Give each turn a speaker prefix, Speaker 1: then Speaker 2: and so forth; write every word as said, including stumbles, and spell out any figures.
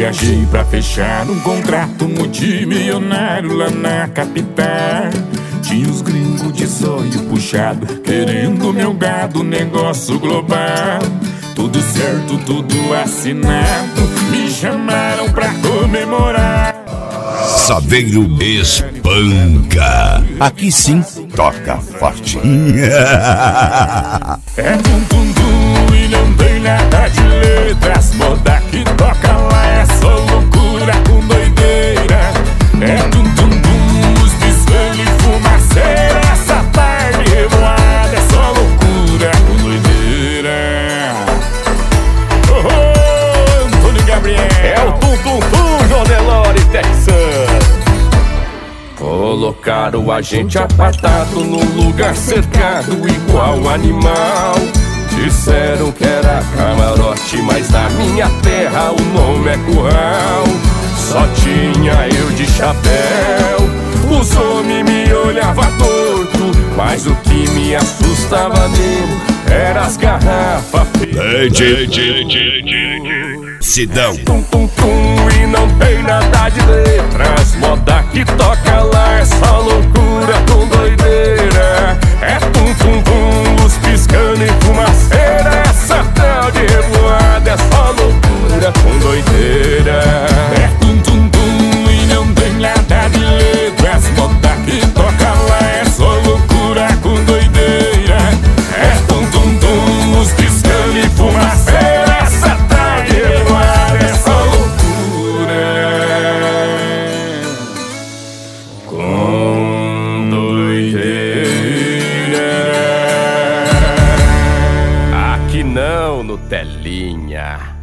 Speaker 1: Viajei pra fechar um contrato multimilionário lá na capital. Tinha os gringos de zóio puxado, querendo meu gado, negócio global. Tudo certo, tudo assinado, me chamaram pra comemorar.
Speaker 2: Saveiro espanca. Aqui sim, toca forte.
Speaker 1: É tum tum tum e não tem nada de letras. Moda que toca lá é só loucura com doideira. É tum tum tum, luz piscando e fumaceira. Essa tarde revoada é só loucura com doideira. Oh, oh, Antônio Gabriel.
Speaker 3: É o tum tum tum, João Delore, Texas. Colocaram a gente apartado num lugar cercado igual animal. Disseram que era camarote, mas na minha terra o nome é curral. Só tinha eu de chapéu, os homens me olhavam torto, mas o que me assustava mesmo era as garrafas feitas.
Speaker 2: Sidão.
Speaker 3: Tum tum tum e não tem nada de letras. Moda que toca lá é só loucura com doideira. É tum tum tum, luz piscando e fumaceira. Essa tal de revoada é só loucura com doideira.
Speaker 1: É tum tum tum e não tem nada de letras. Moda que toca lá é só loucura com doideira. É tum tum tum, luz piscando e fumaceira. Essa tal de revoada é só loucura com doideira.
Speaker 3: Aqui não, Nutelinha.